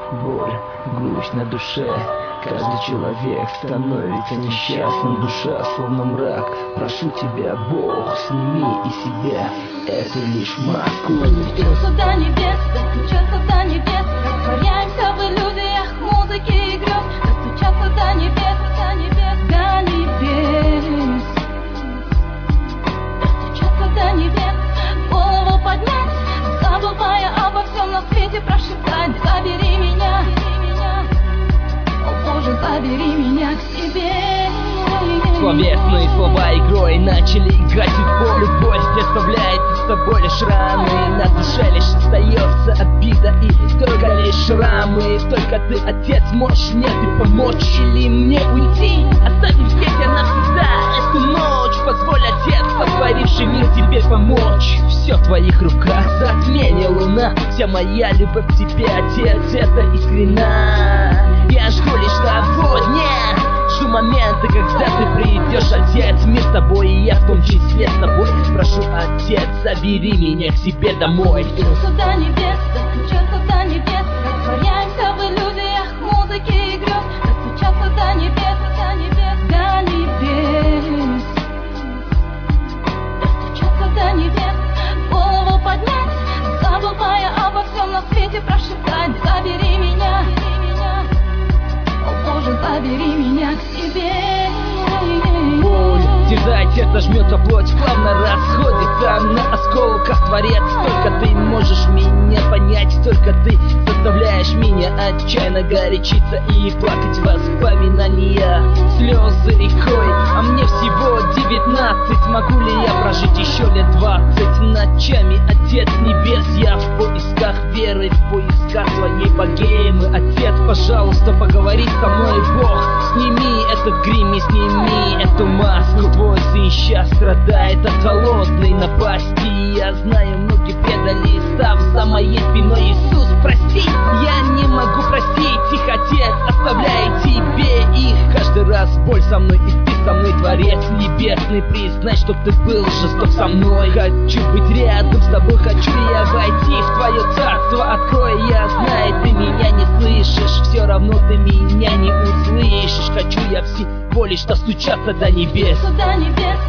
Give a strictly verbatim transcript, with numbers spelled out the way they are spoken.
боль, грусть на душе. Каждый человек становится несчастным, душа словно мрак. Прошу тебя, Бог, сними и себя эту лишь маску. Достучаться до небес, достучаться до небес. Растворяемся в иллюзиях музыки и грез. Достучаться до небес, до небес, до небес. Достучаться до небес, голову поднять, забывая обо всем на свете, прошептать: забери меня, о Боже, забери меня к себе. Словесные слова игрой начали играть футбол. Любовь представляется с тобой лишь раны, на душе лишь остается обида и только лишь шрамы. Только ты, Отец, можешь мне ты помочь или мне уйти, оставив здесь навсегда эту ночь. Позволь, Отец, сотворивший мир, тебе помочь. Все в твоих руках, затмение луна. Вся моя любовь к тебе, Отец, это искренна. Я жду лишь сегодня, жду момента, когда ты придешь, Отец. Мир с тобой, и я в том числе с тобой. Прошу, Отец, забери меня к себе домой. Достучаться до небес, достучаться до небес. Растворяемся в иллюзиях музыки и грез. Достучаться до небес, до небес, до небес. Достучаться до небес, голову поднять, забывая обо всем на свете, прошептать: забери меня, о Боже, забери меня к себе. Боль терзает сердце, жмется плоть, плавно расходится на осколках. Творец, только ты можешь меня понять, только ты заставляешь меня отчаянно горячиться и плакать воспоминания. Слезы рекой, а мне всего девятнадцать. Могу ли я прожить еще лет двадцать? Ночами, Отец небес, я в поисках веры, в поисках своей богемы. Отец, пожалуйста, поговори со мной, Бог. Сними этот грим и сними эту маску. Твой сын сейчас страдает от голодной напасти. Я знаю, многие предали, став за моей спиной. Иисус, прости, я не могу простить их, Отец, оставляй тебе их. Каждый раз боль со мной, и ты со мной, Творец небесный. Признай, что ты был жесток со мной. Хочу быть рядом с тобой, хочу я войти в твое царство. Открой, я знаю, ты меня не слышишь, все равно ты меня не услышишь. Хочу я всего лишь достучаться до небес. Достучаться до небес,